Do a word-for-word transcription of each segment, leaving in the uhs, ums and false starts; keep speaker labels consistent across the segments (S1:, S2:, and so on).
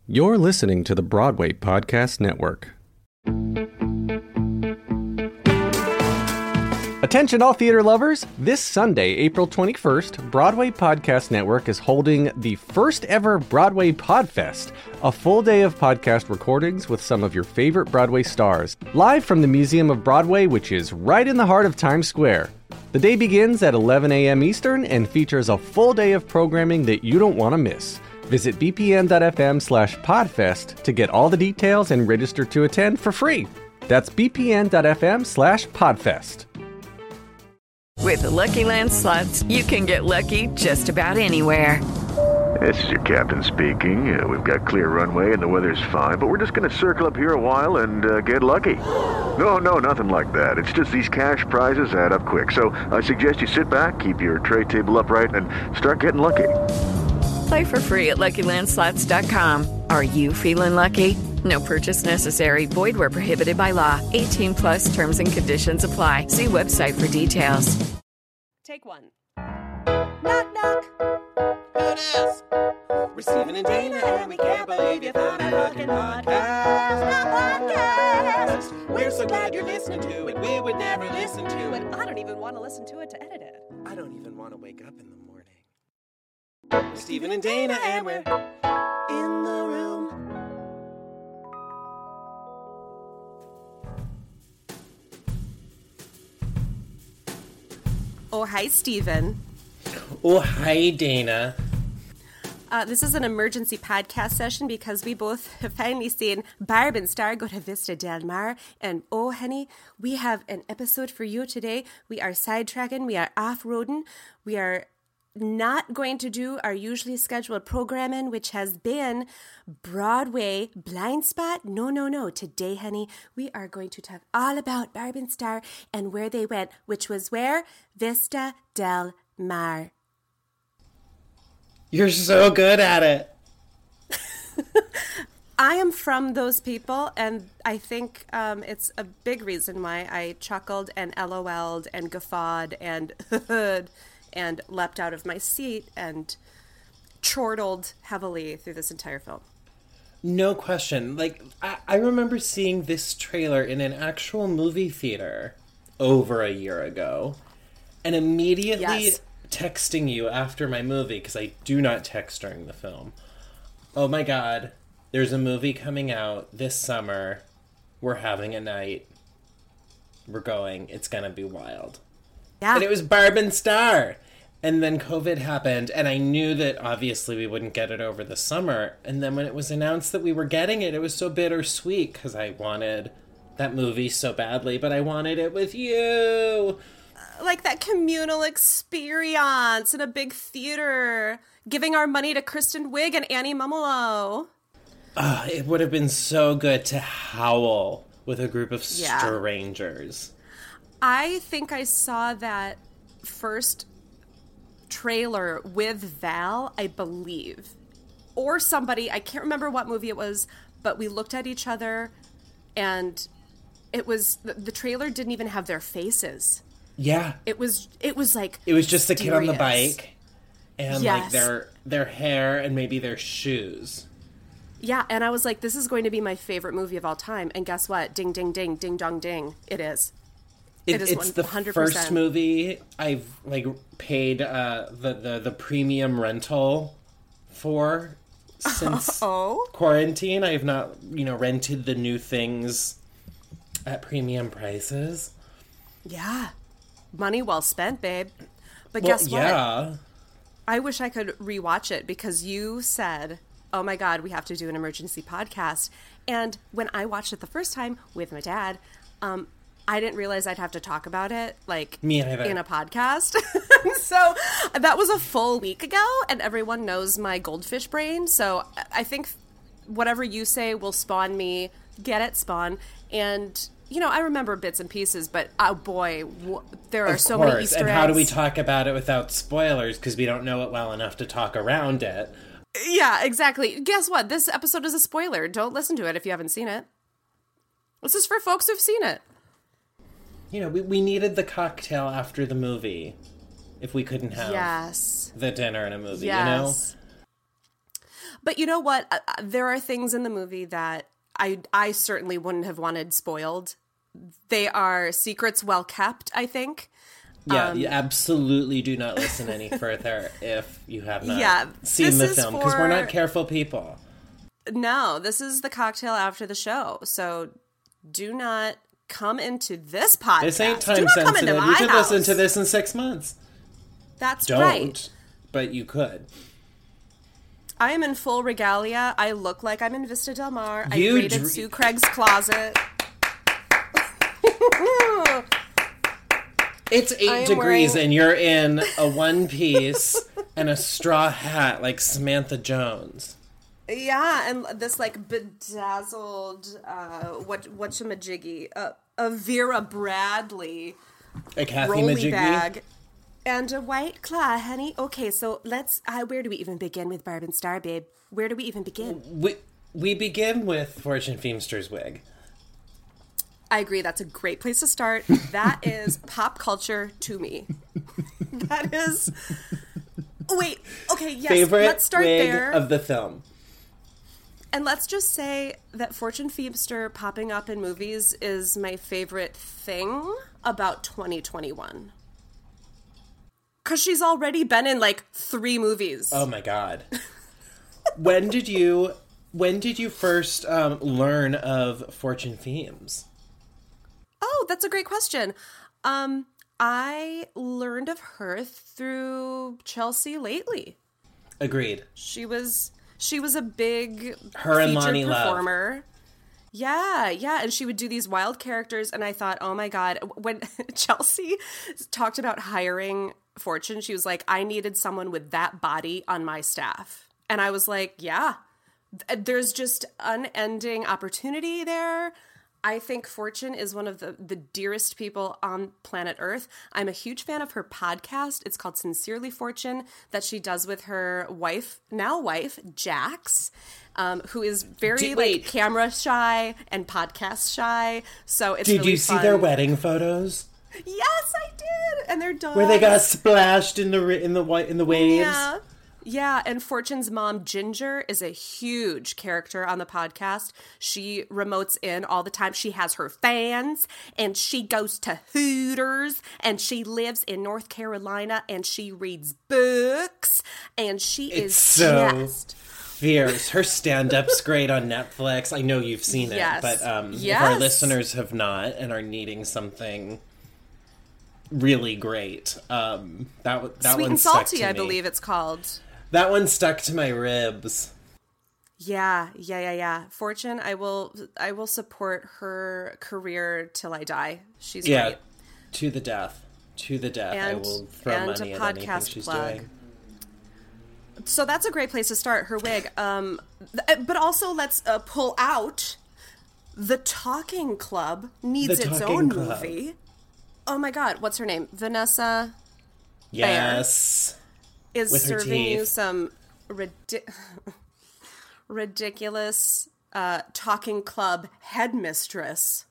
S1: You're listening to the Broadway Podcast Network. Attention all theater lovers! This Sunday, April twenty-first, Broadway Podcast Network is holding the first ever Broadway Podfest, a full day of podcast recordings with some of your favorite Broadway stars, live from the Museum of Broadway, which is right in the heart of Times Square. The day begins at eleven a.m. Eastern and features a full day of programming that you don't want to miss. Visit bpn.fm slash podfest to get all the details and register to attend for free. That's bpn.fm slash podfest.
S2: With the Lucky Land Slots, you can get lucky just about anywhere.
S3: This is your captain speaking. Uh, we've got clear runway and the weather's fine, but we're just going to circle up here a while and uh, get lucky. No, no, nothing like that. It's just these cash prizes add up quick. So I suggest you sit back, keep your tray table upright, and start getting lucky.
S2: Play for free at lucky land slots dot com. Are you feeling lucky? No purchase necessary. Void where prohibited by law. eighteen plus terms and conditions apply. See website for details.
S4: Take one. Knock, knock. Who dis? We're Stephen and Dana, and we can't believe you found our fucking podcast. podcast. We're so glad you're listening to it. We would never listen to it. I don't even want to listen to it to edit it. I don't even want to wake up in the morning. We're Stephen and Dana, and we're in the room. Oh, hi, Stephen.
S5: Oh, hi, Dana.
S4: Uh, this is an emergency podcast session because we both have finally seen Barb and Star go to Vista Del Mar. And oh, honey, we have an episode for you today. We are sidetracking. We are off-roading. We are not going to do our usually scheduled programming, which has been Broadway Blind Spot. No, no, no. Today, honey, we are going to talk all about Barb and Star and where they went, which was where? Vista Del Mar.
S5: You're so good at it.
S4: I am from those people, and I think um, it's a big reason why I chuckled and LOL'd and guffawed and and leapt out of my seat and chortled heavily through this entire film.
S5: No question. Like, I, I remember seeing this trailer in an actual movie theater over a year ago, and immediately
S4: Yes.
S5: texting you after my movie, because I do not text during the film. Oh my god, there's a movie coming out this summer. We're having a night. We're going. It's gonna be wild.
S4: Yeah.
S5: And it was Barb and Star. And then COVID happened, and I knew that obviously we wouldn't get it over the summer. And then when it was announced that we were getting it, it was so bittersweet, because I wanted that movie so badly, but I wanted it with you.
S4: Like that communal experience in a big theater, giving our money to Kristen Wiig and Annie Mumolo.
S5: Uh, it would have been so good to howl with a group of
S4: Yeah.
S5: strangers.
S4: I think I saw that first trailer with Val, I believe, or somebody. I can't remember what movie it was, but we looked at each other, and it was the, the trailer didn't even have their faces.
S5: Yeah.
S4: It was it was like
S5: It was just the kid on the
S4: mysterious.
S5: bike and
S4: Yes.
S5: like their their hair and maybe their shoes.
S4: Yeah, and I was like, this is going to be my favorite movie of all time. And guess what? Ding, ding, ding, ding, dong, ding. It is.
S5: It,
S4: It is
S5: it's the
S4: one hundred percent.
S5: first movie I've like paid uh, the, the the premium rental for since
S4: Oh?
S5: quarantine. I have not, you know, rented the new things at premium prices.
S4: Yeah. Money well spent, babe. But
S5: Well,
S4: guess what?
S5: yeah.
S4: I wish I could rewatch it because you said, oh my God, we have to do an emergency podcast. And when I watched it the first time with my dad, um, I didn't realize I'd have to talk about it, like,
S5: Me either.
S4: in a podcast. So that was a full week ago, and everyone knows my goldfish brain. So I think whatever you say will spawn me, get it, spawn. And, you know, I remember bits and pieces, but, oh boy, w- there are
S5: Of
S4: so
S5: course.
S4: many Easter
S5: and
S4: eggs.
S5: how do we talk about it without spoilers? Because we don't know it well enough to talk around it.
S4: Yeah, exactly. Guess what? This episode is a spoiler. Don't listen to it if you haven't seen it. This is for folks who've seen it.
S5: You know, we, we needed the cocktail after the movie if we couldn't have
S4: Yes.
S5: the dinner and a movie,
S4: Yes.
S5: you know?
S4: But you know what? Uh, uh, there are things in the movie that I I certainly wouldn't have wanted spoiled. They are secrets well kept, I think.
S5: Yeah,
S4: Um,
S5: you absolutely do not listen any further if you have not
S4: Yeah,
S5: seen
S4: this
S5: the
S4: is
S5: film, because we're
S4: for-
S5: not careful people.
S4: No, this is the cocktail after the show. So do not come into this podcast.
S5: This ain't
S4: do
S5: time
S4: not come into
S5: sensitive.
S4: my
S5: You could
S4: house.
S5: listen to this in six months.
S4: That's
S5: Don't,
S4: right.
S5: but you could.
S4: I am in full regalia. I look like I'm in Vista Del Mar. I
S5: You
S4: raided
S5: dr-
S4: Sue Craig's closet.
S5: It's
S4: I
S5: eight
S4: am
S5: degrees
S4: wearing-
S5: and you're in a one piece and a straw hat like Samantha Jones.
S4: Yeah, and this like bedazzled, uh, what whatchamajiggy, uh, a Vera Bradley
S5: A Kathy
S4: rolly
S5: Majiggy.
S4: bag, and a white claw, honey. Okay, so let's. Uh, where do we even begin with Barb and Star, babe? Where do we even begin?
S5: We, we begin with Fortune Feimster's wig.
S4: I agree. That's a great place to start. That is pop culture to me. That is. Wait. Okay. Yes.
S5: Favorite
S4: let's start
S5: wig
S4: there.
S5: of the film.
S4: And let's just say that Fortune Feimster popping up in movies is my favorite thing about twenty twenty-one. Because she's already been in like three movies.
S5: Oh my god. when did you when did you first um, learn of Fortune Feems?
S4: Oh, that's a great question. Um, I learned of her through Chelsea Lately.
S5: Agreed.
S4: She was she was a big
S5: Her and
S4: featured
S5: Lonnie Love.
S4: performer. Yeah, yeah, and she would do these wild characters, and I thought, oh my god, when Chelsea talked about hiring Fortune, she was like, I needed someone with that body on my staff. And I was like, yeah, there's just unending opportunity there. I think Fortune is one of the, the dearest people on planet Earth. I'm a huge fan of her podcast. It's called Sincerely Fortune, that she does with her wife, now wife, Jax, um, who is very
S5: Did-
S4: like
S5: wait.
S4: camera shy and podcast shy. So it's
S5: Did
S4: really
S5: you see
S4: fun.
S5: their wedding photos?
S4: Yes, I did. And their dogs.
S5: Where they got splashed in the ri- in the white in the waves?
S4: Yeah. Yeah, and Fortune's mom, Ginger, is a huge character on the podcast. She remotes in all the time. She has her fans, and she goes to Hooters, and she lives in North Carolina, and she reads books, and she
S5: It's
S4: is
S5: so
S4: just...
S5: fierce. Her stand-up's great on Netflix. I know you've seen it,
S4: Yes.
S5: but um, if
S4: Yes.
S5: our listeners have not and are needing something really great, um, that w- that
S4: Sweet
S5: one
S4: and
S5: stuck
S4: Salty,
S5: to
S4: I
S5: me.
S4: believe it's called.
S5: That one stuck to my ribs.
S4: Yeah, yeah, yeah, yeah. Fortune, I will I will support her career till I die. She's
S5: Yeah,
S4: great.
S5: to the death. To the death. I
S4: And-
S5: will throw
S4: and
S5: money
S4: a
S5: at anything
S4: podcast
S5: she's
S4: plug.
S5: doing.
S4: So that's a great place to start, her wig. Um, th- but also let's uh, pull out The Talking Club needs
S5: The
S4: its
S5: Talking
S4: own
S5: Club.
S4: movie. Oh my god, what's her name? Vanessa
S5: Yes.
S4: is
S5: With her
S4: serving you
S5: teeth.
S4: some ridi- ridiculous uh, Talking Club headmistress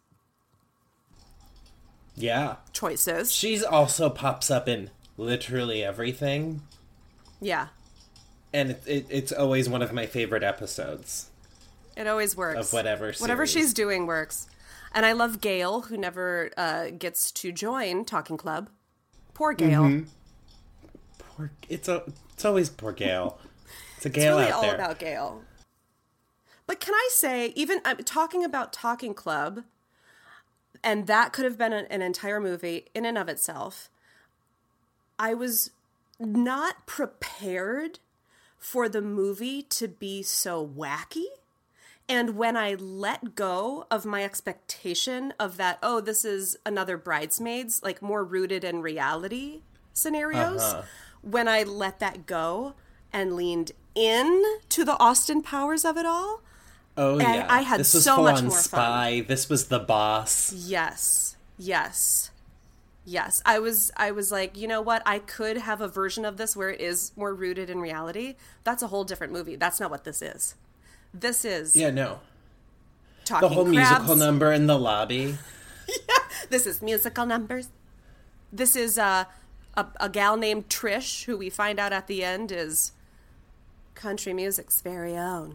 S5: Yeah.
S4: choices.
S5: She's also pops up in literally everything.
S4: Yeah,
S5: And it, it, it's always one of my favorite episodes.
S4: it always works.
S5: Of whatever
S4: Whatever
S5: series.
S4: she's doing works. And I love Gail, who never uh, gets to join Talking Club. Poor Gail.
S5: Mm-hmm. Poor, it's a, it's always poor Gail. It's a
S4: It's
S5: Gail
S4: really
S5: out
S4: all
S5: there.
S4: about Gail. But can I say, even I'm talking about Talking Club, and that could have been an, an entire movie in and of itself. I was not prepared for the movie to be so wacky. And when I let go of my expectation of that, oh, this is another Bridesmaids, like more rooted in reality scenarios,
S5: Uh-huh.
S4: when I let that go and leaned in to the Austin Powers of it all,
S5: Oh,
S4: and
S5: yeah.
S4: I had
S5: this was
S4: so
S5: full
S4: much
S5: on
S4: more fun.
S5: Spy. This was The Boss.
S4: yes, yes, yes. I was, I was like, you know what? I could have a version of this where it is more rooted in reality. That's a whole different movie. That's not what this is. This is
S5: Yeah, no.
S4: Talking
S5: The whole
S4: Crabs.
S5: musical number in the lobby.
S4: This is musical numbers. This is uh, a a gal named Trish, who we find out at the end is country music's very own.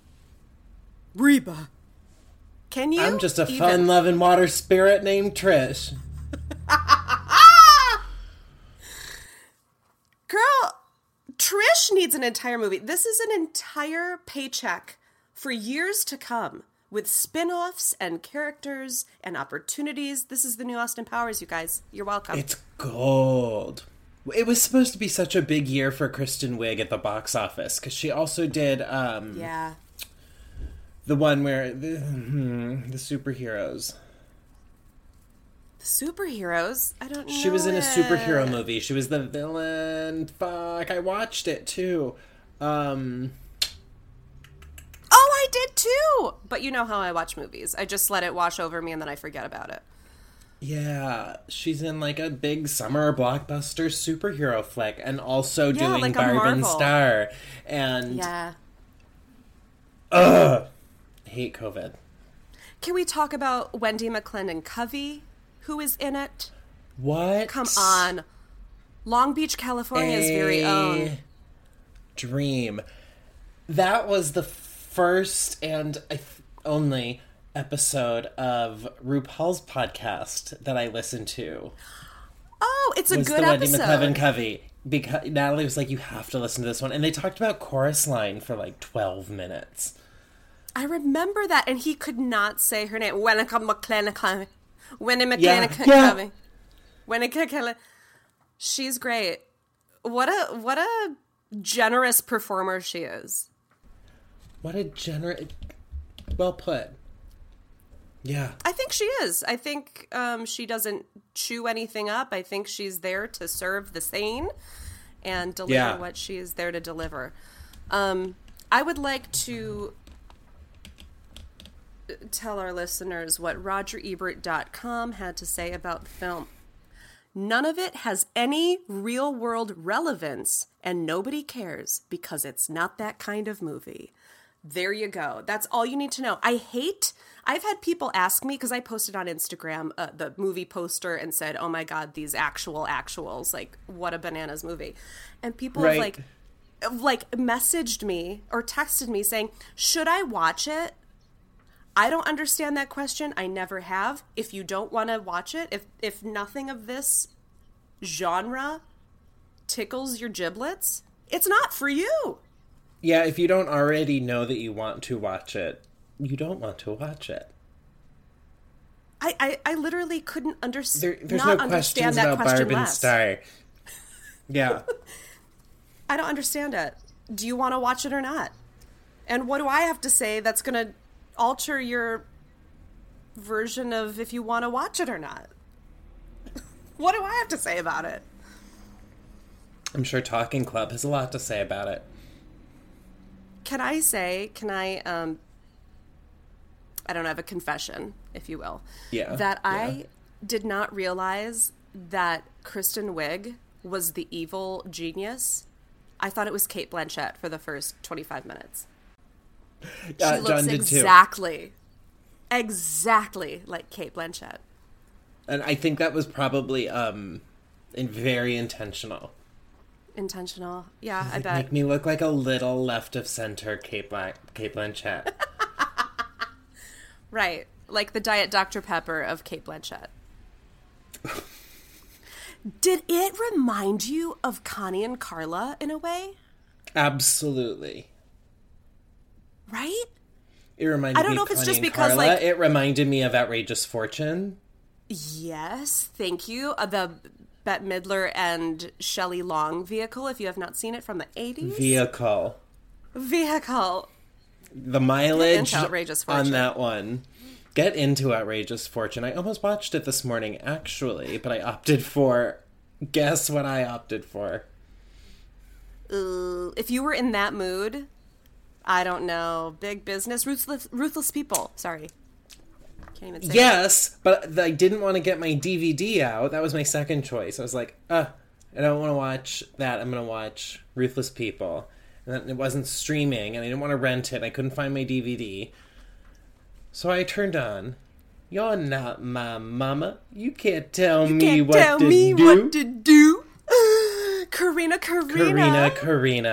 S4: Reba. Can you?
S5: I'm just a
S4: even...
S5: fun-loving water spirit named Trish.
S4: Girl, Trish needs an entire movie. This is an entire paycheck for years to come with spin-offs and characters and opportunities. This is the new Austin Powers, you guys. You're welcome.
S5: It's gold. It was supposed to be such a big year for Kristen Wiig at the box office because she also did um,
S4: yeah.
S5: the one where the, hmm, the superheroes.
S4: The superheroes? I don't know.
S5: She was in a
S4: it.
S5: superhero movie. She was the villain. Fuck, I watched it too. Um,
S4: oh, I did too! But you know how I watch movies. I just let it wash over me and then I forget about it.
S5: Yeah, she's in like a big summer blockbuster superhero flick and also
S4: Yeah,
S5: doing
S4: like a
S5: Barb and
S4: Marvel.
S5: Star. And,
S4: Yeah.
S5: ugh, I hate COVID.
S4: Can we talk about Wendy McClendon Covey, who is in it?
S5: What?
S4: Come on. Long Beach, California's
S5: A
S4: very own.
S5: Dream. That was the first and I th- only episode of RuPaul's podcast that I listened to.
S4: Oh, it's a
S5: was
S4: good
S5: the
S4: episode.
S5: Wendy McClendon Covey. Because Natalie was like, you have to listen to this one. And they talked about Chorus Line for like twelve minutes.
S4: I remember that, and he could not say her name. Wendy McClendon Covey. Wendy
S5: Yeah,
S4: McClendon
S5: yeah.
S4: Covey. Wendy McClendon. She's great. What a what a generous performer she is.
S5: What a generous... Well put. Yeah.
S4: I think she is. I think um, she doesn't chew anything up. I think she's there to serve the sane and deliver
S5: Yeah.
S4: what she is there to deliver. Um, I would like to tell our listeners what Roger Ebert dot com had to say about the film. None of it has any real-world relevance, and nobody cares because it's not that kind of movie. There you go. That's all you need to know. I hate... I've had people ask me, because I posted on Instagram uh, the movie poster and said, oh my God, these actual actuals, like, what a bananas movie. And people
S5: Right.
S4: have, like, like, messaged me or texted me saying, should I watch it? I don't understand that question. I never have. If you don't want to watch it, if if nothing of this genre tickles your giblets, it's not for you.
S5: Yeah, if you don't already know that you want to watch it, you don't want to watch it.
S4: I, I, I literally couldn't under-
S5: There, there's
S4: not
S5: no
S4: understand
S5: questions
S4: that
S5: about
S4: question
S5: Barb and
S4: less.
S5: Star. Yeah.
S4: I don't understand it. Do you want to watch it or not? And what do I have to say that's going to alter your version of if you want to watch it or not? What do I have to say about it?
S5: I'm sure Talking Club has a lot to say about it.
S4: Can I say, can I, um, I don't know, have a confession, if you will.
S5: Yeah.
S4: That I
S5: yeah.
S4: did not realize that Kristen Wiig was the evil genius. I thought it was Cate Blanchett for the first twenty-five minutes. She
S5: Uh,
S4: looks
S5: John did too.
S4: exactly, exactly like Cate Blanchett.
S5: And I think that was probably um, in very intentional.
S4: Intentional. Yeah, I
S5: Like,
S4: bet.
S5: make me look like a little left of center Kate, Bla- Kate Blanchett.
S4: Right. Like the Diet Doctor Pepper of Cate Blanchett. Did it remind you of Connie and Carla in a way?
S5: Absolutely.
S4: Right?
S5: It reminded
S4: I don't
S5: me
S4: know
S5: of
S4: if it's
S5: Connie
S4: just
S5: and
S4: because,
S5: Carla.
S4: like-
S5: It reminded me of Outrageous Fortune.
S4: Yes, thank you. Uh, the Bette Midler and Shelley Long vehicle, if you have not seen it, from the eighties.
S5: Vehicle.
S4: Vehicle.
S5: The mileage
S4: into Outrageous
S5: on
S4: Fortune.
S5: that one. Get into Outrageous Fortune. I almost watched it this morning, actually, but I opted for... Guess what I opted for?
S4: Uh, if you were in that mood, I don't know. Big business. Ruthless, ruthless people. Sorry. Can't even say it.
S5: Yes, but I didn't want to get my D V D out. That was my second choice. I was like, uh, I don't want to watch that. I'm going to watch Ruthless People. And then it wasn't streaming, and I didn't want to rent it. I couldn't find my D V D. So I turned on, You're Not My Mama. You can't tell
S4: You
S5: me
S4: can't
S5: what
S4: tell
S5: to
S4: me
S5: do.
S4: what to do. Karina, Karina.
S5: Karina, Karina.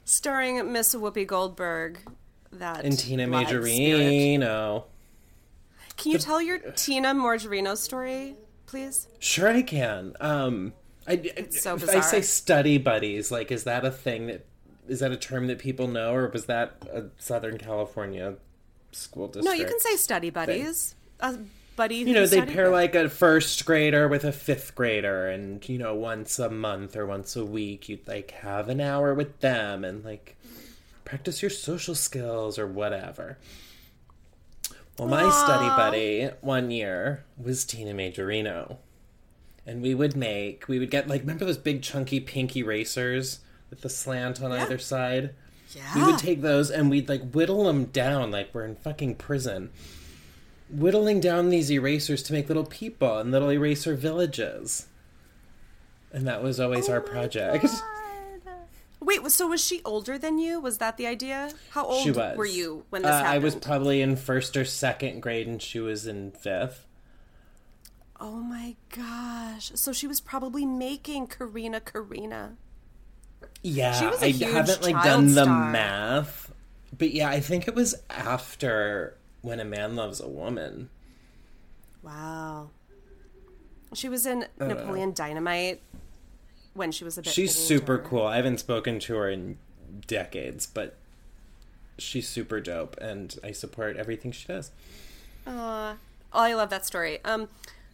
S4: Starring Miss Whoopi Goldberg. That
S5: And Tina
S4: live spirit.
S5: Majorino.
S4: Can you tell your Tina Majorino story, please?
S5: Sure I can. Um, I,
S4: It's so
S5: if
S4: bizarre.
S5: I say study buddies, like, is that a thing that, is that a term that people know, or was that a Southern California school district?
S4: No, you can say study buddies. A buddy
S5: You know,
S4: who
S5: they
S4: studied
S5: pair
S4: with.
S5: like a first grader with a fifth grader, and, you know, once a month or once a week, you'd, like, have an hour with them and, like, practice your social skills or whatever. Well, my
S4: Aww.
S5: study buddy one year was Tina Majorino. And we would make, we would get, like, remember those big chunky pink erasers with the slant on
S4: Yeah.
S5: either side?
S4: Yeah.
S5: We would take those and we'd, like, whittle them down like we're in fucking prison. Whittling down these erasers to make little people and little eraser villages. And that was always
S4: Oh
S5: our
S4: my
S5: project.
S4: God. Wait, so was she older than you? Was that the idea? How old
S5: She was.
S4: were you when this
S5: uh,
S4: happened?
S5: I was probably in first or second grade and she was in fifth.
S4: Oh my gosh. So she was probably making Karina Karina.
S5: Yeah,
S4: She was a
S5: I
S4: huge
S5: haven't like
S4: child
S5: done the
S4: star.
S5: math. But yeah, I think it was after When a Man Loves a Woman.
S4: Wow. She was in Napoleon Dynamite when she was a bit
S5: She's
S4: older.
S5: super cool. I haven't spoken to her in decades, but she's super dope and I support everything she does.
S4: Aw. Oh, I love that story. Um,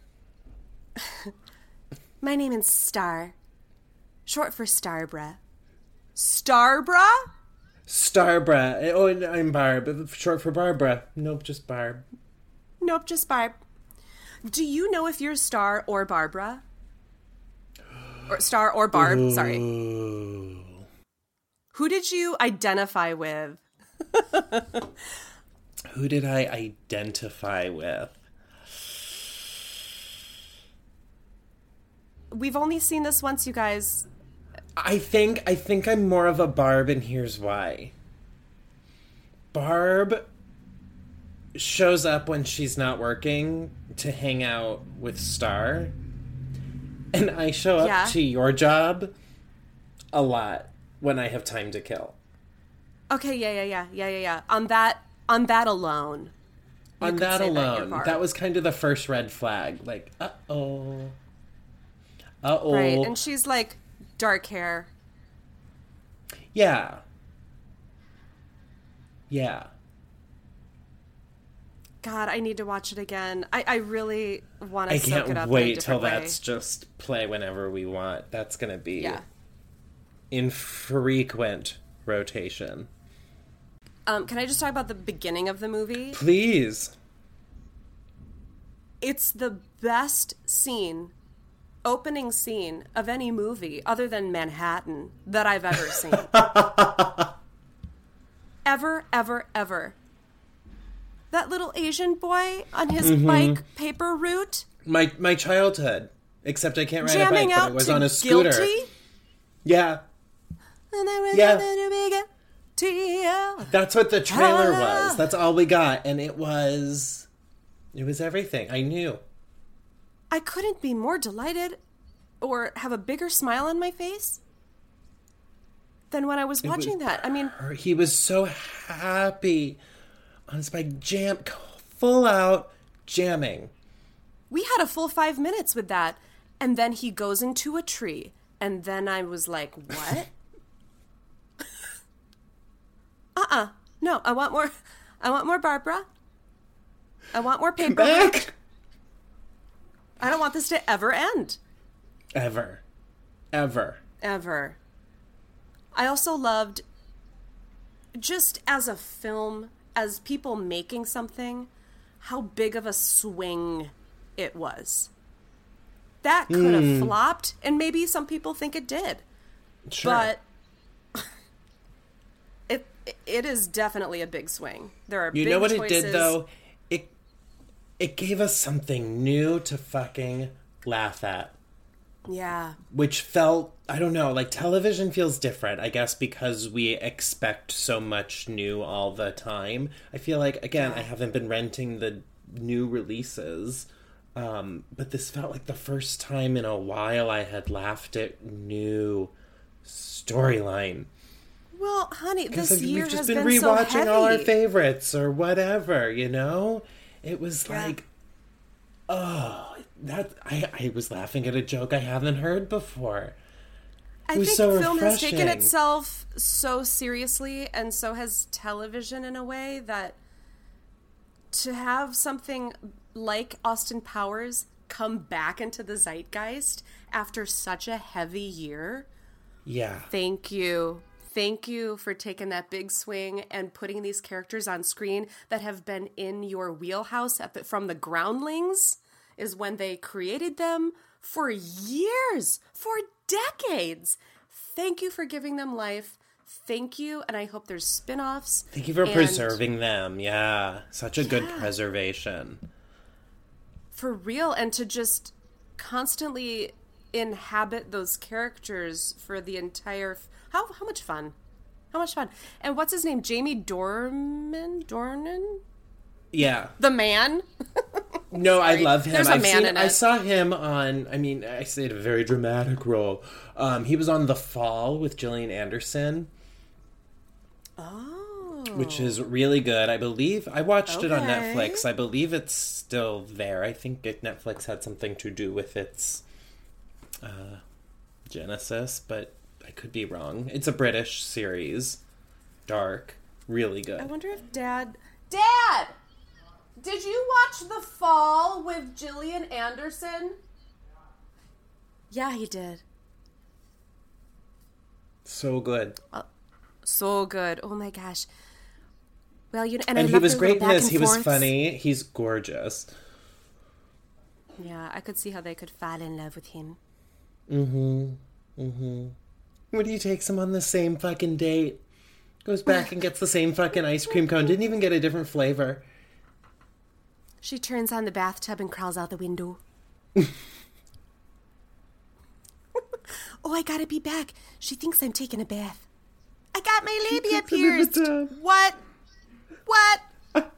S4: my name is Star. Short for Starbra. Starbra?
S5: Starbra. Oh, and I'm Barb. Short for Barbara. Nope, just Barb.
S4: Nope, just Barb. Do you know if you're Star or Barbara? Or Star or Barb, sorry.
S5: Ooh.
S4: Who did you identify with?
S5: Who did I identify with?
S4: We've only seen this once, you guys.
S5: I think I think I'm more of a Barb, and here's why. Barb shows up when she's not working to hang out with Star. And I show up
S4: Yeah.
S5: to your job a lot when I have time to kill.
S4: Okay, yeah, yeah, yeah, yeah, yeah, yeah. On that, on that alone. you
S5: On
S4: could
S5: that
S4: say you're
S5: alone,
S4: Barb.
S5: that was kind of the first red flag. Like, uh-oh. Uh-oh.
S4: Right, and she's like dark hair.
S5: Yeah. Yeah.
S4: God, I need to watch it again. I, I really want to
S5: I
S4: soak it
S5: can't
S4: up
S5: wait
S4: in a
S5: till
S4: different way.
S5: that's just play whenever we want. That's going to be
S4: Yeah.
S5: in frequent rotation.
S4: Um, can I just talk about the beginning of the movie?
S5: Please.
S4: It's the best scene, opening scene of any movie other than Manhattan that I've ever seen. ever, ever, ever. That little Asian boy on his
S5: Mm-hmm.
S4: bike paper route,
S5: My my childhood. Except I can't ride
S4: jamming
S5: a bike, but
S4: out
S5: it was
S4: to
S5: on a scooter.
S4: Guilty.
S5: Yeah.
S4: And then we're
S5: Yeah.
S4: gonna be guilty.
S5: That's what the trailer
S4: Ah.
S5: was. That's all we got. And it was... It was everything. I knew.
S4: I couldn't be more delighted or have a bigger smile on my face than when I was watching that. I mean,
S5: He was so happy on his bike, jam, full out jamming.
S4: we had a full five minutes with that. And then he goes into a tree. And then I was like, what? uh-uh. No, I want more. I want more Barbara. I want more paper.
S5: Back.
S4: I don't want this to ever end.
S5: Ever. Ever.
S4: Ever. I also loved, just as a film, as people making something, how big of a swing it was. That could have
S5: Hmm.
S4: flopped, and maybe some people think it did.
S5: Sure.
S4: But it it is definitely a big swing. There are
S5: You
S4: big
S5: know what
S4: choices.
S5: it did, though? It it gave us something new to fucking laugh at.
S4: Yeah.
S5: Which felt, I don't know, like television feels different, I guess, because we expect so much new all the time. I feel like, again, I haven't been renting the new releases, um, but this felt like the first time in a while I had laughed at new storyline.
S4: Well, honey, this
S5: Because
S4: year
S5: we've just
S4: has
S5: been,
S4: been so
S5: rewatching
S4: heavy.
S5: all our favorites or whatever, you know? It was
S4: Yeah.
S5: like, oh, that I, I was laughing at a joke I haven't heard before.
S4: I
S5: It was
S4: think
S5: so
S4: film has taken
S5: refreshing.
S4: itself so seriously, and so has television in a way that to have something like Austin Powers come back into the zeitgeist after such a heavy year.
S5: Yeah.
S4: Thank you. Thank you for taking that big swing and putting these characters on screen that have been in your wheelhouse at the, from the groundlings is when they created them for years, for decades. Thank you for giving them life. Thank you. And I hope there's spin-offs.
S5: Thank you for
S4: and
S5: preserving them. Yeah. Such a good
S4: Yeah.
S5: preservation.
S4: For real. And to just constantly inhabit those characters for the entire... F- how how much fun? How much fun? And what's his name? Jamie Dornan? Dornan?
S5: Yeah.
S4: The man?
S5: No, I love him.
S4: There's a
S5: I've
S4: man
S5: seen,
S4: in
S5: I
S4: it.
S5: saw him on, I mean, I say it a very dramatic role. Um, he was on The Fall with Gillian Anderson,
S4: Oh.
S5: which is really good. I believe, I watched it on
S4: Okay.
S5: Netflix. I believe it's still there. I think it, Netflix had something to do with its uh, genesis, but I could be wrong. It's a British series. Dark. Really good.
S4: I wonder if Dad... Dad! Did you watch The Fall with Gillian Anderson? Yeah, he did.
S5: So good.
S4: So good. Oh my gosh. Well, you know, and,
S5: And
S4: I
S5: he
S4: love
S5: was
S4: their
S5: great
S4: little
S5: in
S4: back
S5: this.
S4: and
S5: He was
S4: forths.
S5: funny. He's gorgeous.
S4: Yeah, I could see how they could fall in love with him.
S5: What do you takes him on the same fucking date? Goes back and gets the same fucking ice cream cone. Didn't even get a different flavor.
S4: She turns on the bathtub and crawls out the window. Oh, I gotta be back. She thinks I'm taking a bath. I got my labia
S5: gets into the
S4: pierced.
S5: tub.
S4: What? What?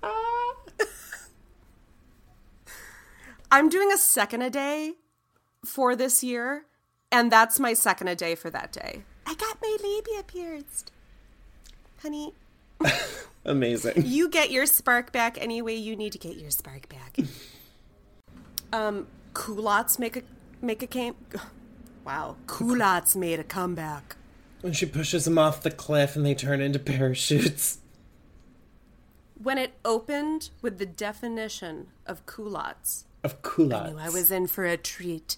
S4: I'm doing a second a day for this year, and that's my second a day for that day. I got my labia pierced. Honey,
S5: Amazing.
S4: you get your spark back any way you need to get your spark back. um, culottes make a make a came. Wow, culottes made a comeback.
S5: When she pushes him off the cliff and they turn into parachutes.
S4: When it opened with the definition of culottes,
S5: Of
S4: I
S5: culottes.
S4: knew I was in for a treat.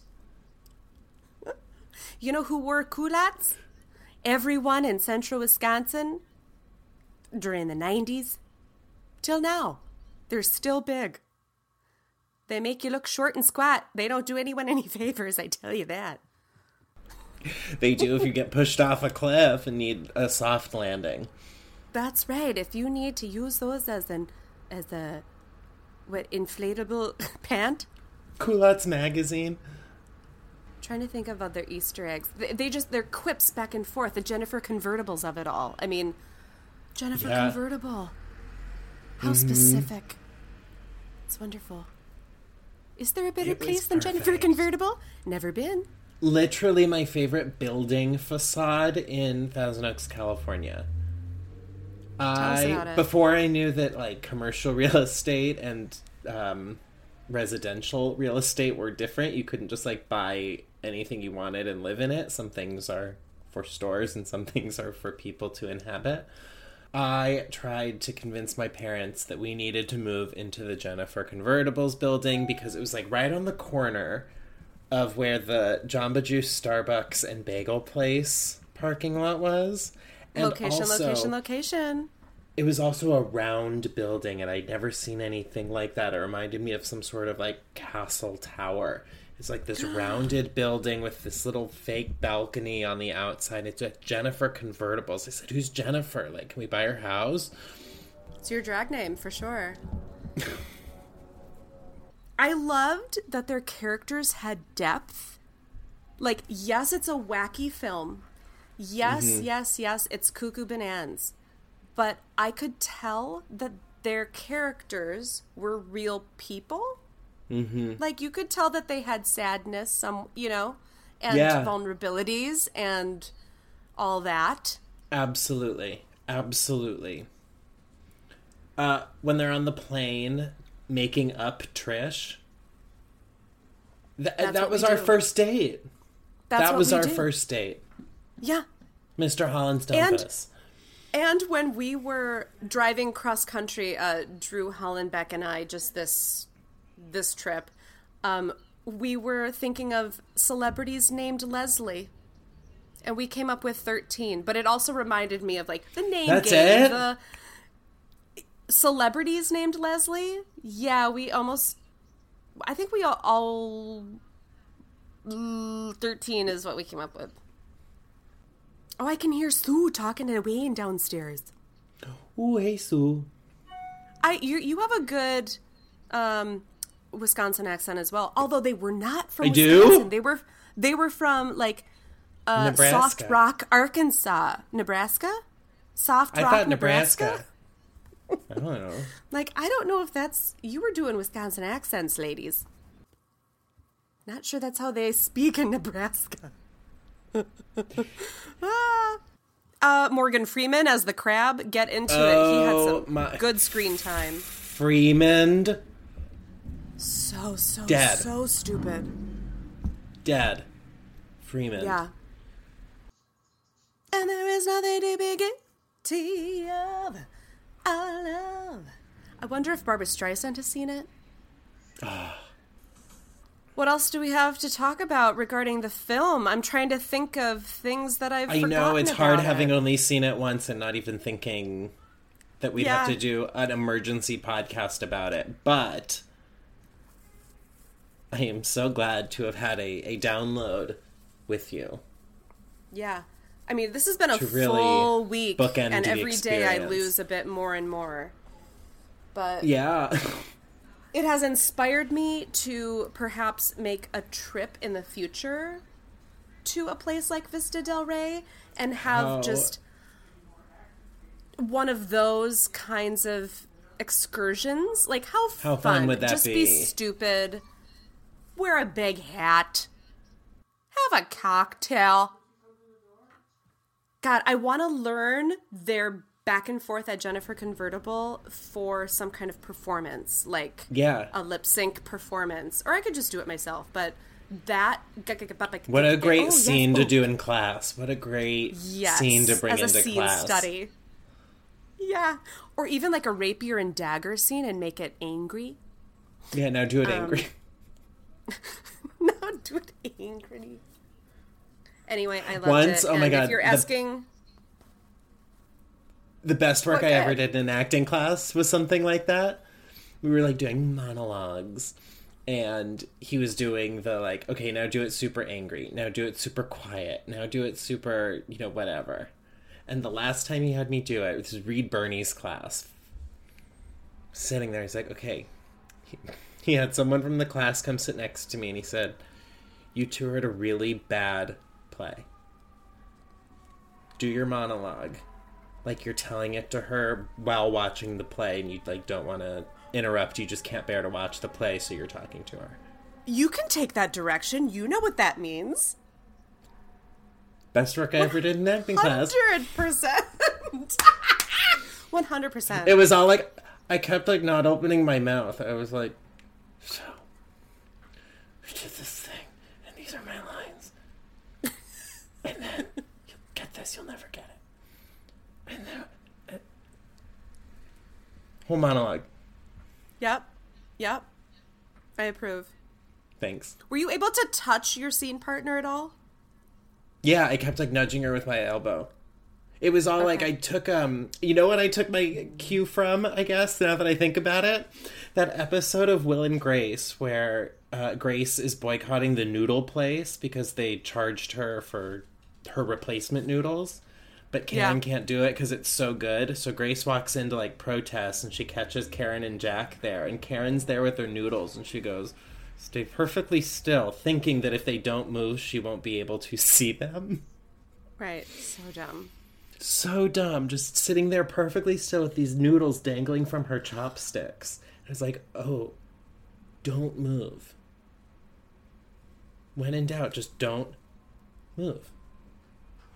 S4: You know who wore culottes? Everyone in central Wisconsin during the nineties. Till now. They're still big. They make you look short and squat. They don't do anyone any favors, I tell you that.
S5: They do if you get pushed off a cliff and need a soft landing.
S4: That's right. If you need to use those as an as a what inflatable pant,
S5: Culottes magazine.
S4: trying to think of other Easter eggs. They, they just they're quips back and forth. The Jennifer convertibles of it all. I mean, Jennifer
S5: Yeah.
S4: convertible. How specific. It's wonderful. Is there a better
S5: It was
S4: place than Jennifer
S5: perfect.
S4: convertible? Never been.
S5: Literally my favorite building facade in Thousand Oaks, California.
S4: us
S5: I
S4: about it.
S5: before I knew that like commercial real estate and um, residential real estate were different. You couldn't just like buy anything you wanted and live in it. Some things are for stores and some things are for people to inhabit. I tried to convince my parents that we needed to move into the Jennifer Convertibles building because it was like right on the corner of where the Jamba Juice, Starbucks, and Bagel Place parking lot was. And
S4: Location,
S5: also,
S4: location, location.
S5: it was also a round building, and I'd never seen anything like that. It reminded me of some sort of like castle tower. It's like this rounded building with this little fake balcony on the outside. It's a Jennifer Convertibles. I said, "Who's Jennifer? Like, can we buy her house?"
S4: It's your drag name for sure. I loved that their characters had depth. Like, yes, it's a wacky film. Yes,
S5: Mm-hmm.
S4: yes, yes, it's cuckoo bananas. But I could tell that their characters were real people. Mm-hmm. Like, you could tell that they had sadness, some, you know, and
S5: Yeah.
S4: vulnerabilities and all that.
S5: Absolutely. Absolutely. Uh, when they're on the plane making up Trish, th- that was our do. first date.
S4: That's
S5: that
S4: what
S5: was
S4: we
S5: our
S4: do.
S5: first date.
S4: Yeah.
S5: Mister Holland's Dumpus.
S4: And, and when we were driving cross country, uh, Drew Hollenbeck and I, just this this trip, um, we were thinking of celebrities named Leslie. And we came up with thirteen, but it also reminded me of like the name
S5: That's
S4: game.
S5: it?
S4: The celebrities named Leslie. Yeah, we almost. I think we all, all thirteen is what we came up with. Oh, I can hear Sue talking to Wayne downstairs.
S5: Ooh, hey Sue.
S4: I you you have a good um, Wisconsin accent as well. Although they were not from
S5: I
S4: Wisconsin.
S5: do?
S4: They were they were from like. Uh,
S5: Nebraska.
S4: Soft Rock, Arkansas. Nebraska? Soft
S5: I
S4: Rock,
S5: thought
S4: Nebraska?
S5: Nebraska. I don't know.
S4: Like, I don't know if that's... You were doing Wisconsin accents, ladies. Not sure that's how they speak in Nebraska. ah. uh, Morgan Freeman as the crab. Get into
S5: oh,
S4: it. He had some
S5: my...
S4: good screen time.
S5: Freeman.
S4: So, so,
S5: Dead.
S4: so stupid.
S5: Dead. Freeman.
S4: Yeah. And there is nothing to be guilty of. I love. I wonder if Barbra Streisand has seen it. What else do we have to talk about regarding the film? I'm trying to think of things that I've
S5: I
S4: forgotten
S5: know, it's hard
S4: about
S5: having
S4: it.
S5: only seen it once and not even thinking that we'd
S4: Yeah.
S5: have to do an emergency podcast about it. But I am so glad to have had a, a download with you.
S4: Yeah. I mean, this has been a
S5: To really
S4: full week,
S5: bookend
S4: and
S5: the
S4: every day I
S5: experience.
S4: lose a bit more and more. But
S5: Yeah.
S4: it has inspired me to perhaps make a trip in the future to a place like Vista Del Rey and have
S5: How-
S4: just one of those kinds of excursions. Like, how,
S5: How fun would that
S4: just
S5: be?
S4: be stupid. Wear a big hat. Have a cocktail. God, I want to learn their back and forth at Jennifer Convertible for some kind of performance, like
S5: Yeah.
S4: a lip sync performance, or I could just do it myself. But that
S5: What a great
S4: oh, yes.
S5: scene to
S4: Oh,
S5: do in class. What a great
S4: yes,
S5: scene to bring
S4: as a
S5: into
S4: scene
S5: class.
S4: study. Yeah, or even like a rapier and dagger scene and make it angry.
S5: Yeah, now do it
S4: Um,
S5: angry.
S4: No, do it angry. Anyway, I loved
S5: Once,
S4: it.
S5: oh my
S4: and
S5: God,
S4: if you're
S5: the-
S4: asking,
S5: The best work
S4: What,
S5: I
S4: go
S5: ever
S4: ahead.
S5: did in acting class was something like that. We were like doing monologues, and he was doing the like, okay, now do it super angry, now do it super quiet, now do it super, you know, whatever. And the last time he had me do it, this was Reed Burney's class. Sitting there, he's like, okay. He, he had someone from the class come sit next to me, and he said, you two are at a really bad play. Do your monologue like you're telling it to her while watching the play, and you like don't want to interrupt. You just can't bear to watch the play, so you're talking to her.
S4: you can take that direction. You know what that means.
S5: Best work I ever did in acting class.
S4: Hundred percent. One hundred percent.
S5: It was all like I kept like not opening my mouth. I was like, so we did this thing, and these are my lines, and then you'll get this. You'll never get it. And then uh, whole monologue.
S4: Yep. Yep. I approve.
S5: Thanks.
S4: Were you able to touch your scene partner at all?
S5: Yeah, I kept like nudging her with my elbow. It was all like
S4: Okay.
S5: I took um you know what I took my cue from, I guess, now that I think about it? That episode of Will and Grace where uh, Grace is boycotting the noodle place because they charged her for her replacement noodles. But Karen
S4: Yeah.
S5: can't do it because it's so good. So Grace walks in to like protest, and she catches Karen and Jack there. And Karen's there with her noodles, and she goes, stay perfectly still, thinking that if they don't move, she won't be able to see them.
S4: Right. So dumb.
S5: So dumb, just sitting there perfectly still with these noodles dangling from her chopsticks. And it's like, oh, don't move. When in doubt, just don't move.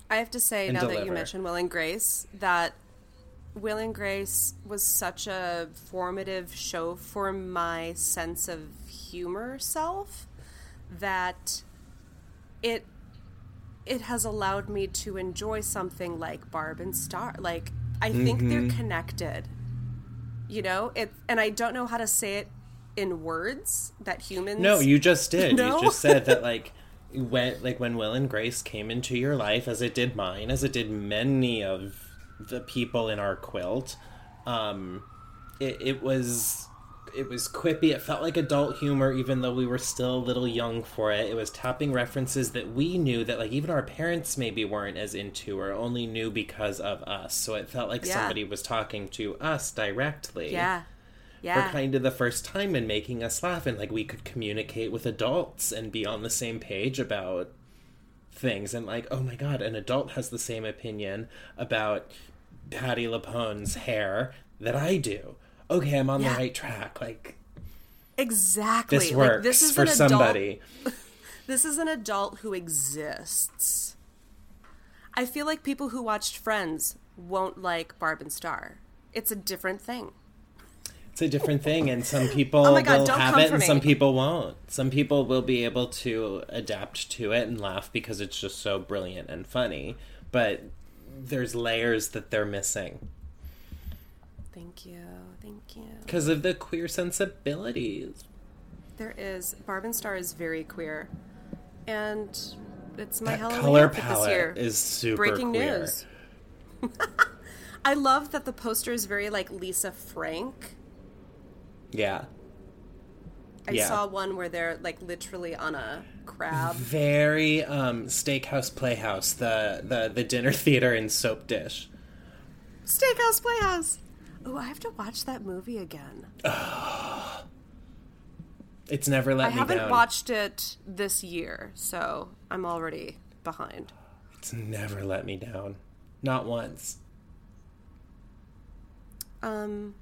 S4: I have to say,
S5: and
S4: now
S5: deliver.
S4: that you mentioned Will and Grace, that Will and Grace was such a formative show for my sense of humor self that it it has allowed me to enjoy something like Barb and Star. Like, I think
S5: Mm-hmm.
S4: they're connected. You know? It, and I don't know how to say it in words that humans...
S5: No, you just did.
S4: No?
S5: You just said that, like, when, like, when Will and Grace came into your life, as it did mine, as it did many of the people in our quilt, um, it, it was... It was quippy. It felt like adult humor, even though we were still a little young for it. It was tapping references that we knew that, like, even our parents maybe weren't as into or only knew because of us. So it felt like
S4: Yeah.
S5: somebody was talking to us directly.
S4: Yeah. Yeah.
S5: For kind of the first time and making us laugh. And, like, we could communicate with adults and be on the same page about things. And, like, oh my God, an adult has the same opinion about Patti LuPone's hair that I do. Okay, I'm on
S4: Yeah.
S5: the right track. Like,
S4: Exactly.
S5: this
S4: Like,
S5: works
S4: this is
S5: for
S4: an adult-
S5: somebody.
S4: This is an adult who exists. I feel like people who watched Friends won't like Barb and Star. It's a different thing.
S5: It's a different thing, and some people
S4: Oh my God,
S5: will
S4: don't
S5: have
S4: come
S5: it,
S4: for
S5: and
S4: me.
S5: some people won't. Some people will be able to adapt to it and laugh because it's just so brilliant and funny. But there's layers that they're missing
S4: Thank you. Thank you.
S5: because of the queer sensibilities.
S4: There is. Barb and Star is very queer. And it's my
S5: That
S4: Halloween
S5: color
S4: outfit this year.
S5: palette is super
S4: Breaking
S5: queer.
S4: news. I love that the poster is very like Lisa Frank.
S5: Yeah.
S4: I
S5: Yeah.
S4: saw one where they're like literally on a crab.
S5: Very um, Steakhouse Playhouse, the, the, the dinner theater in Soap Dish.
S4: Steakhouse Playhouse. Oh, I have to watch that movie again.
S5: It's never let
S4: I
S5: me
S4: haven't
S5: down.
S4: watched it this year, so I'm already behind.
S5: It's never let me down. Not once.
S4: Um,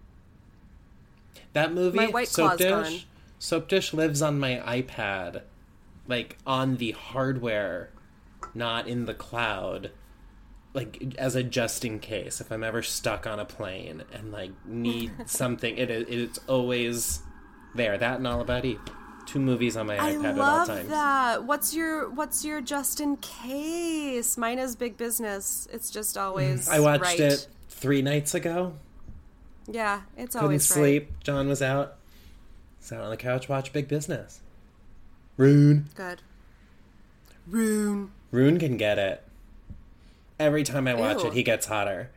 S5: That movie,
S4: My White
S5: Soap
S4: Claw's
S5: Dish,
S4: gone.
S5: Soap Dish lives on my iPad, like on the hardware, not in the cloud. Like as a just in case, if I'm ever stuck on a plane and like need something, it is it's always there. That and All About Eve, two movies on my
S4: I
S5: iPad at all
S4: love
S5: times.
S4: that. What's your What's your just in case? Mine is Big Business. It's just always.
S5: I watched
S4: right.
S5: it three nights ago.
S4: Yeah, it's
S5: Couldn't
S4: always
S5: sleep. John was out. Sat on the couch, watched Big Business. Rune.
S4: right. Good. Rune.
S5: Rune can get it. Every time I watch
S4: Ew.
S5: it, he gets hotter.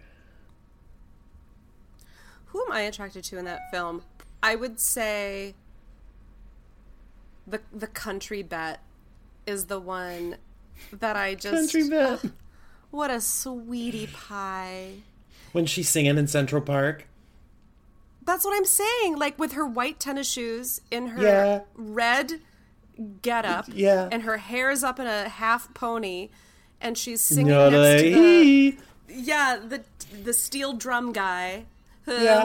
S4: Who am I attracted to in that film? I would say the the country bet is the one that I just
S5: Country vet.
S4: What a sweetie pie.
S5: When she's singing in Central Park.
S4: That's what I'm saying. Like with her white tennis shoes in her
S5: Yeah.
S4: red getup,
S5: Yeah.
S4: and her hair is up in a half pony, and she's singing next to the
S5: Yodelay.
S4: yeah the the steel drum guy.
S5: Yeah.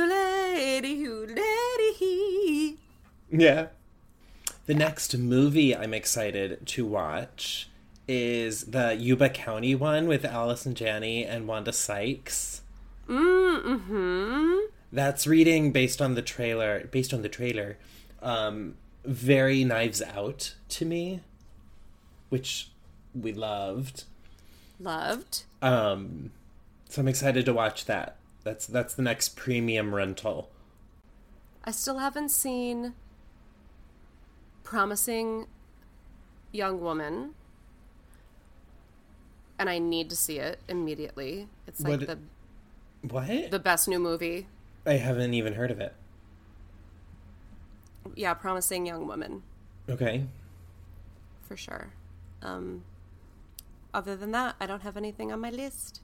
S5: Yeah. The next movie I'm excited to watch is the Yuba County one with Allison Janney and Wanda Sykes.
S4: Mm-hmm.
S5: That's reading based on the trailer, based on the trailer, um, very Knives Out to me, which we loved.
S4: Loved.
S5: Um, so I'm excited to watch that. That's that's the next premium rental.
S4: I still haven't seen Promising Young Woman, and I need to see it immediately. It's like
S5: What-
S4: the
S5: What?
S4: the best new movie.
S5: I haven't even heard of it.
S4: Yeah, Promising Young Woman,
S5: Okay.
S4: for sure. Um, other than that, I don't have anything on my list.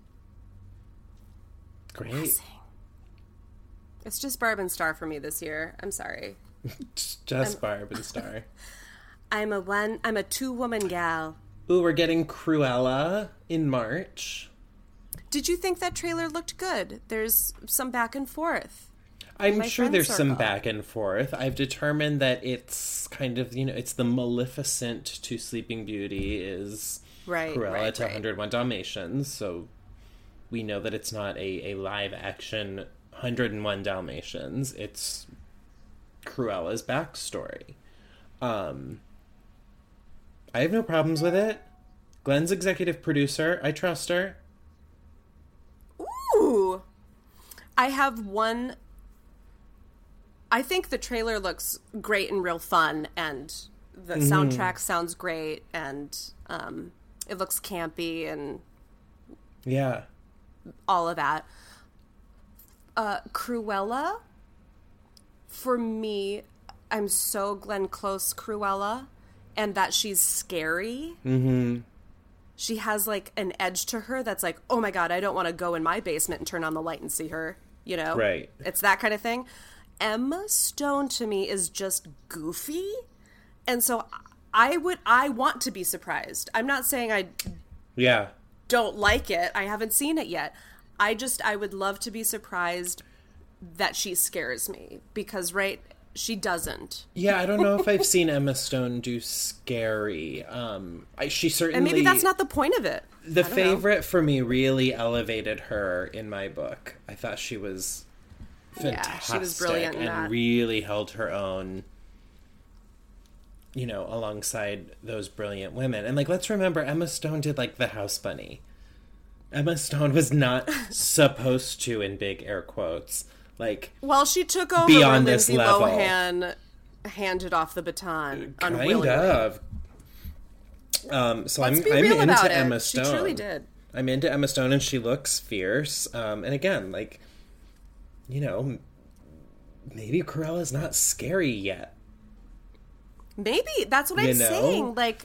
S5: Great.
S4: It's just Barb and Star for me this year. I'm sorry.
S5: Just Barb and Star.
S4: I'm a one. I'm a two woman gal.
S5: Ooh, we're getting Cruella in March.
S4: Did you think that trailer looked good? There's some back and forth.
S5: I'm
S4: my
S5: sure
S4: friend
S5: there's some
S4: circle.
S5: back and forth. I've determined that it's kind of, you know, it's the Maleficent to Sleeping Beauty is
S4: right,
S5: Cruella
S4: right,
S5: to
S4: right.
S5: one oh one Dalmatians, so we know that it's not a, a live action one oh one Dalmatians. It's Cruella's backstory. Um, I have no problems with it. Glenn's executive producer. I trust her.
S4: Ooh. I have one. I think the trailer looks great and real fun, and the
S5: Mm-hmm.
S4: soundtrack sounds great, and um, it looks campy and
S5: Yeah.
S4: all of that. Uh, Cruella, for me, I'm so Glenn Close Cruella, and that she's scary.
S5: Mm-hmm.
S4: She has like an edge to her that's like, oh my God, I don't want to go in my basement and turn on the light and see her, you know?
S5: Right.
S4: It's that kind of thing. Emma Stone to me is just goofy. And so I would, I want to be surprised. I'm not saying I
S5: Yeah.
S4: don't like it. I haven't seen it yet. I just, I would love to be surprised that she scares me because, right, she doesn't.
S5: Yeah, I don't know if I've seen Emma Stone do scary. Um, I, she certainly...
S4: And maybe that's not the point of it.
S5: The
S4: I don't
S5: favorite
S4: know.
S5: for me really elevated her in my book. I thought she was fantastic.
S4: Yeah, she was brilliant in
S5: and
S4: that.
S5: really held her own, you know, alongside those brilliant women. And, like, let's remember, Emma Stone did, like, The House Bunny. Emma Stone was not supposed to, in big air quotes, like...
S4: Well, she took over
S5: beyond
S4: where
S5: this
S4: Lindsay
S5: level.
S4: Lohan handed off the baton
S5: Kind
S4: unwillingly.
S5: of. Um, so
S4: Let's
S5: I'm,
S4: be
S5: I'm
S4: real
S5: into
S4: about it.
S5: Emma
S4: She
S5: Stone.
S4: truly did.
S5: I'm into Emma Stone, and she looks fierce. Um, and again, like, you know, m- maybe Cruella's not scary yet.
S4: Maybe that's what
S5: You
S4: I'm
S5: know?
S4: saying. Like,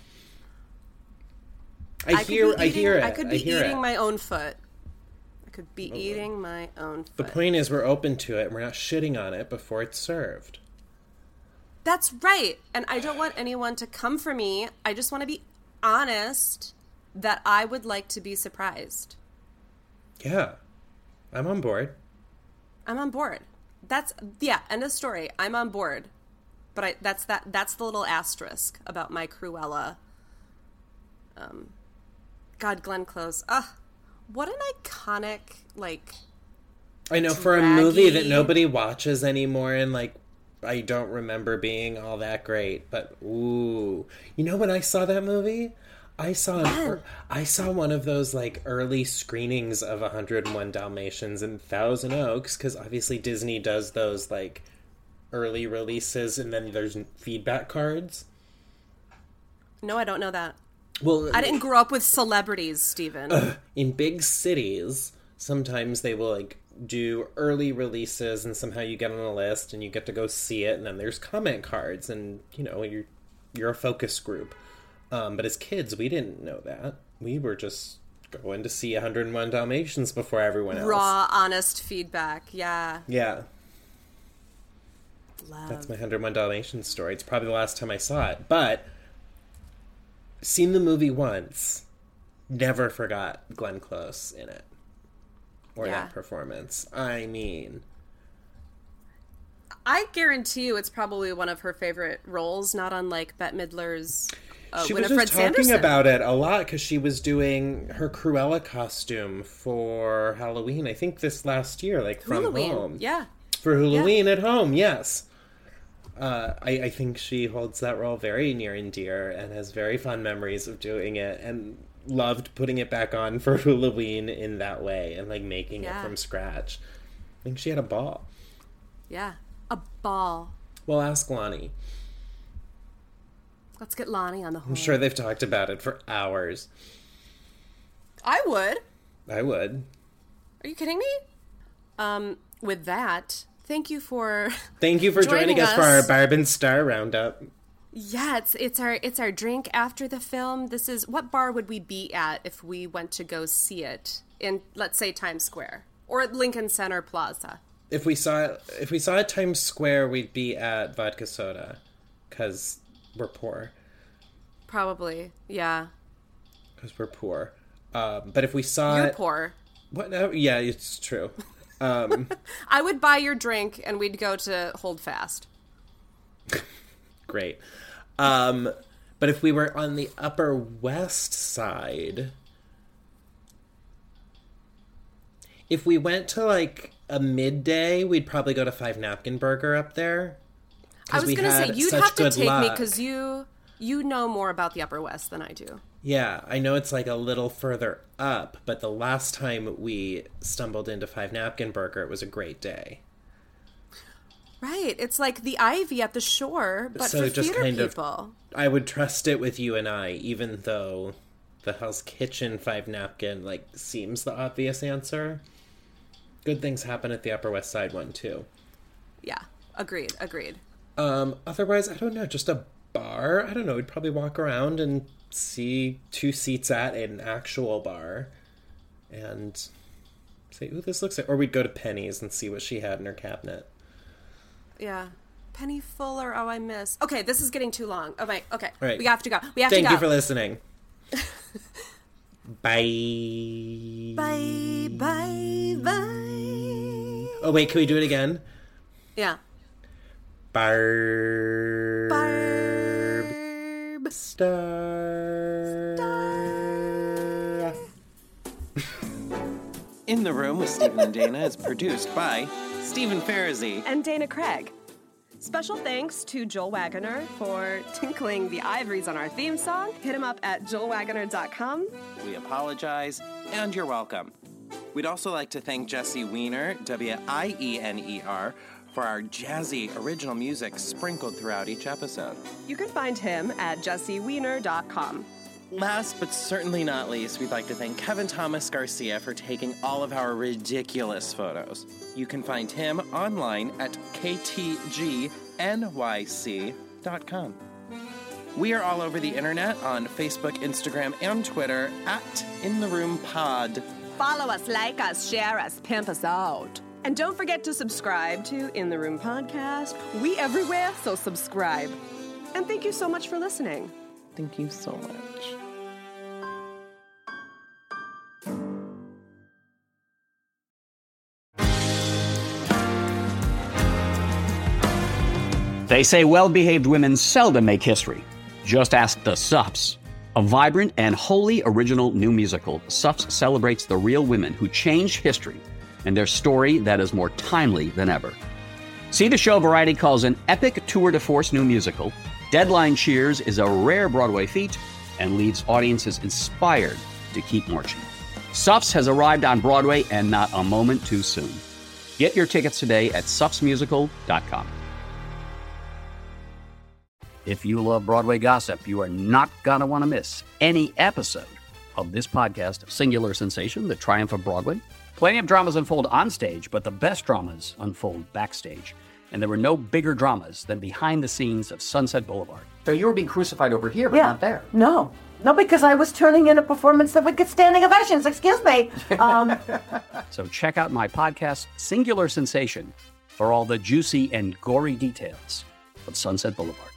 S5: I,
S4: could
S5: hear,
S4: be
S5: I
S4: eating-
S5: hear it.
S4: I could be
S5: hear
S4: eating
S5: it.
S4: my own foot. I could be eating my own
S5: The
S4: foot.
S5: point is, we're open to it, and we're not shitting on it before it's served.
S4: That's right. And I don't want anyone to come for me. I just want to be honest that I would like to be surprised.
S5: Yeah, I'm on board.
S4: I'm on board. That's yeah, end of story. I'm on board. But I that's that that's the little asterisk about my Cruella. Um God, Glenn Close. Ugh. What an iconic, like
S5: I know, for a movie that
S4: draggy-
S5: nobody watches anymore, and, like, I don't remember being all that great, but ooh. You know when I saw that movie? I saw an, er, I saw one of those, like, early screenings of one oh one Dalmatians in Thousand Oaks, because obviously Disney does those, like, early releases, and then there's feedback cards.
S4: No, I don't know that.
S5: Well,
S4: I didn't grow up with celebrities, Steven.
S5: in big cities, sometimes they will, like, do early releases, and somehow you get on a list and you get to go see it, and then there's comment cards, and, you know, you're you're a focus group. Um, but as kids, we didn't know that. We were just going to see one oh one Dalmatians before everyone else.
S4: Raw, honest feedback. Yeah.
S5: Yeah,
S4: Love.
S5: that's my one oh one Dalmatians story. It's probably the last time I saw it, but seen the movie once, never forgot Glenn Close in it. Or
S4: Yeah.
S5: that performance. I mean...
S4: I guarantee you it's probably one of her favorite roles, not unlike Bette Midler's uh,
S5: She
S4: Winifred
S5: was just talking
S4: Sanderson.
S5: about it a lot because she was doing her Cruella costume for Halloween, I think this last year, like from
S4: Halloween.
S5: home.
S4: Yeah.
S5: For Halloween at home, yes. Uh, I, I think she holds that role very near and dear and has very fond memories of doing it and loved putting it back on for Halloween in that way and, like, making
S4: Yeah.
S5: it from scratch. I think she had a ball.
S4: Yeah. A ball.
S5: Well, ask Lonnie.
S4: Let's get Lonnie on the horn.
S5: I'm sure they've talked about it for hours.
S4: I would.
S5: I would.
S4: Are you kidding me? Um, with that, thank you for
S5: Thank you for joining,
S4: Joining
S5: us, for our
S4: us.
S5: Barb and Star Roundup.
S4: Yeah, it's it's our it's our drink after the film. This is what bar would we be at if we went to go see it in, let's say, Times Square or at Lincoln Center Plaza?
S5: If we saw if we saw it Times Square, we'd be at Vodka Soda, because we're poor.
S4: Probably, yeah.
S5: Because we're poor. Um, but if we saw
S4: You're
S5: it,
S4: poor.
S5: what? No, yeah, it's true. Um,
S4: I would buy your drink and we'd go to Hold Fast.
S5: great. Um, But if we were on the Upper West Side, if we went to like a midday, we'd probably go to Five Napkin Burger up there.
S4: I was going to say, you'd have to take
S5: luck.
S4: me because you, you know more about the Upper West than I do.
S5: Yeah, I know it's like a little further up, but the last time we stumbled into Five Napkin Burger, it was a great day.
S4: Right. It's like the Ivy at the shore, but
S5: so
S4: for
S5: just
S4: theater
S5: kind
S4: people.
S5: Of, I would trust it with you and I, even though the Hell's Kitchen Five Napkin like seems the obvious answer. Good things happen at the Upper West Side one, too.
S4: Yeah, agreed, agreed.
S5: Um, otherwise, I don't know, just a bar? I don't know, we'd probably walk around and see two seats at an actual bar and say, ooh, this looks like... Or we'd go to Penny's and see what she had in her cabinet.
S4: Yeah. Penny Fuller, oh, I miss. Okay, this is getting too long. Oh, my, okay.
S5: All right.
S4: We have to go. We have
S5: Thank
S4: to go.
S5: you for listening. Bye.
S4: Bye, bye, bye.
S5: Oh, wait, can we do it again?
S4: Yeah.
S5: Barb.
S4: Barb.
S5: Star.
S4: Star.
S6: In the Room with Stephen and Dana is produced by Stephen Farazi
S7: and Dana Craig. Special thanks to Joel Wagoner for tinkling the ivories on our theme song. Hit him up at joel wagoner dot com.
S6: We apologize, and you're welcome. We'd also like to thank Jesse Wiener, W I E N E R, for our jazzy original music sprinkled throughout each episode.
S7: You can find him at jesse wiener dot com.
S6: Last but certainly not least, we'd like to thank Kevin Thomas Garcia for taking all of our ridiculous photos. You can find him online at k t g n y c dot com. We are all over the internet on Facebook, Instagram, and Twitter at In The Room Pod.
S7: Follow us, like us, share us, pimp us out. And don't forget to subscribe to In The Room Podcast. We everywhere, so subscribe. And thank you so much for listening.
S6: Thank you so much.
S8: They say well-behaved women seldom make history. Just ask the Sups. A vibrant and wholly original new musical, Sups celebrates the real women who changed history and their story that is more timely than ever. See the show Variety calls an epic tour de force new musical. Deadline cheers is a rare Broadway feat and leaves audiences inspired to keep marching. Sups has arrived on Broadway and not a moment too soon. Get your tickets today at sups musical dot com. If you love Broadway gossip, you are not going to want to miss any episode of this podcast, Singular Sensation, The Triumph of Broadway. Plenty of dramas unfold on stage, but the best dramas unfold backstage. And there were no bigger dramas than behind the scenes of Sunset Boulevard. So you were being crucified over here, but
S9: yeah.
S8: not there.
S9: No. No, because I was turning in a performance that would get standing ovations. Excuse me. Um,
S8: so check out my podcast, Singular Sensation, for all the juicy and gory details of Sunset Boulevard.